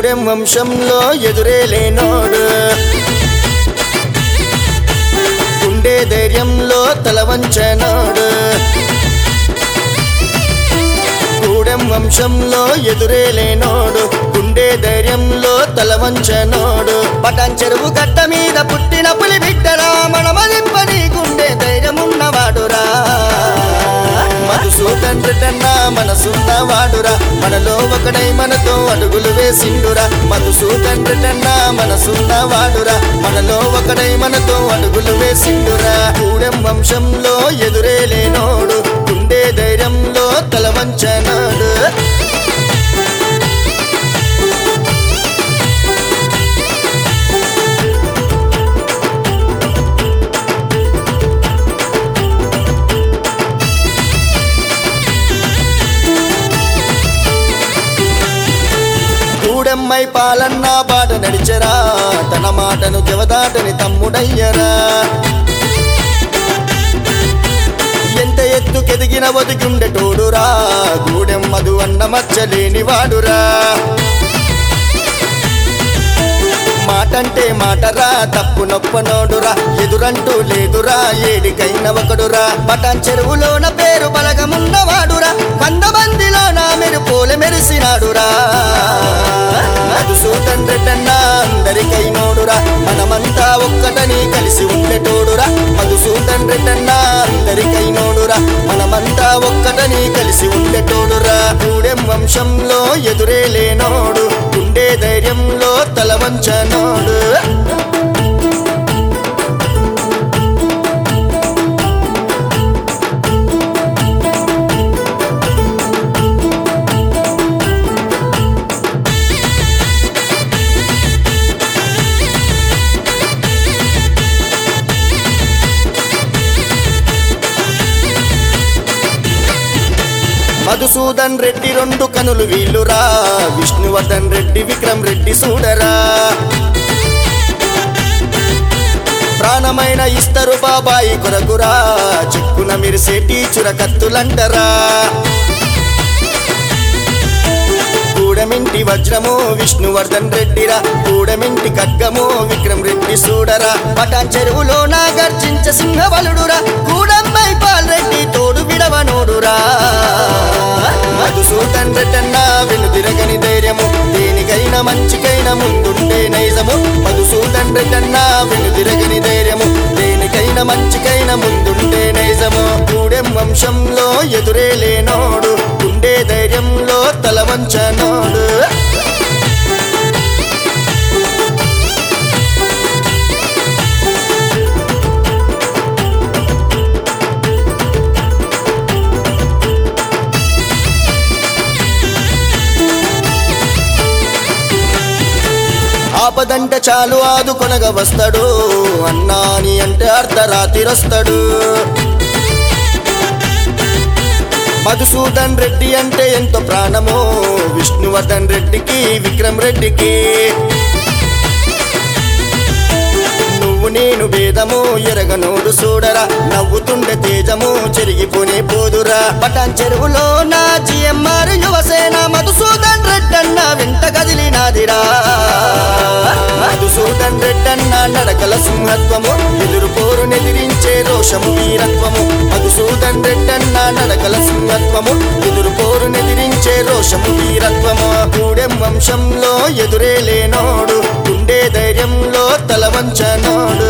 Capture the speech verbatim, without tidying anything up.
గూడెం వంశంలో ఎదురే లేనోడు గుండె ధైర్యంలో తలవంచనోడు గూడెం వంశంలో ఎదురే లేనోడు గుండె ధైర్యంలో తలవంచనోడు పటాన్ చెరువు గట్ట మీద పుట్టిన పులి బిడ్డరా మనమదింపని గుండె ధైర్యమున్నవాడురా మధుసూదన్ రెడ్డన్నా మనసున్నవాడురా మనలో ఒకడై మనతో అడుగులు వేసిండురా మధుసూదన్ రెడ్డన్నా మనసున్నవాడురా మనలో ఒకడై మనతో అడుగులు వేసిండురా గూడెం వంశంలో ఎదురే లేనోడు గుండె ధైర్యంలో తలవంచనోడు గూడెమ్మై పాలన్న బాట నడిచరా తన మాటను జవదాటని తమ్ముడయ్యరా ఎంత ఎత్తుకెదిగిన ఒదిగుండెటోడురా గూడెం మధు అన్న మచ్చలేని వాడురా మాటంటే మాటరా తప్పు నొప్పనోడురా ఎదురంటూ లేదురా ఏడికైన ఒకడురా పటాన్ చెరువులోన పేరు బలగమున్నవాడురా వంద మందిలో నా మెరుపోలె మెరిసినాడురా మధుసూదన్ రెడ్డన్నా అందరికైనోడురా మనమంతా ఒక్కటని కలిసి ఉండేటోడురా మధుసూదన్ రెడ్డన్నా అందరికైనోడురా మనమంతా ఒక్కటని కలిసి ఉండేటోడురా గూడెం వంశంలో ఎదురే లేనోడు గుండె ధైర్యంలో తలవంచనోడు మధుసూదన్ రెడ్డి రెండు కనులు వీళ్ళురా విష్ణువర్ధన్ రెడ్డి విక్రమ్ రెడ్డి సూడరా ప్రాణమైన ఇస్తరు బాబాయి కొరకురా చెక్కున మిరిసేటి చురకత్తులంటరా గూడెమింటి వజ్రము విష్ణువర్ధన్ రెడ్డిరా గూడెమింటి ఖడ్గము విక్రమ్ రెడ్డి సూడరా పటాన్ చెరువులో నా గర్జించ సింహబలుడురా గూడెమ్మై పాల్ రెడ్డి తోడు విడవనోడురా మధుసూదన్ రెడ్డన్నా వెనుదిరగని ధైర్యము దేనికైనా మంచికైనా ముందుండే నైజము మధుసూదన్ రెడ్డన్నా వెనుదిరగని ధైర్యము దేనికైనా మంచికైనా ముందుండే నైజము గూడెం వంశంలో ఎదురే లేనోడు గుండె ధైర్యంలో తలవంచనోడు ఆపదంటే చాలు ఆదుకొనగ వస్తాడు అన్నాని అంటే అర్ధరాత్రిరొస్తాడు మధుసూదన్ రెడ్డి అంటే ఎంతో ప్రాణము విష్ణువర్ధన్ రెడ్డికి విక్రమ్ రెడ్డికి నువ్వు నేను భేదము ఎరగనోడు చూడరా నవ్వుతుండే తేజము చెరిగిపోనే పోదురా పటాన్ చెరువులో నా జిఎంఆర్ యువసేన మధుసూదన్ రెడ్డన్న వెంట కదిలినాదిరా మధుసూదన్ రెడ్డన్న నడకల సింహత్వము ఎదురు పోరునెదిరించే రోషము వీరత్వము మధుసూదన్ రెడ్డన్న నడకల సింహత్వము ఎదురు పోరునెదిరించే రోషము వీరత్వము గూడెం వంశంలో ఎదురే లేనోడు గుండె ధైర్యంలో తలవంచనోడు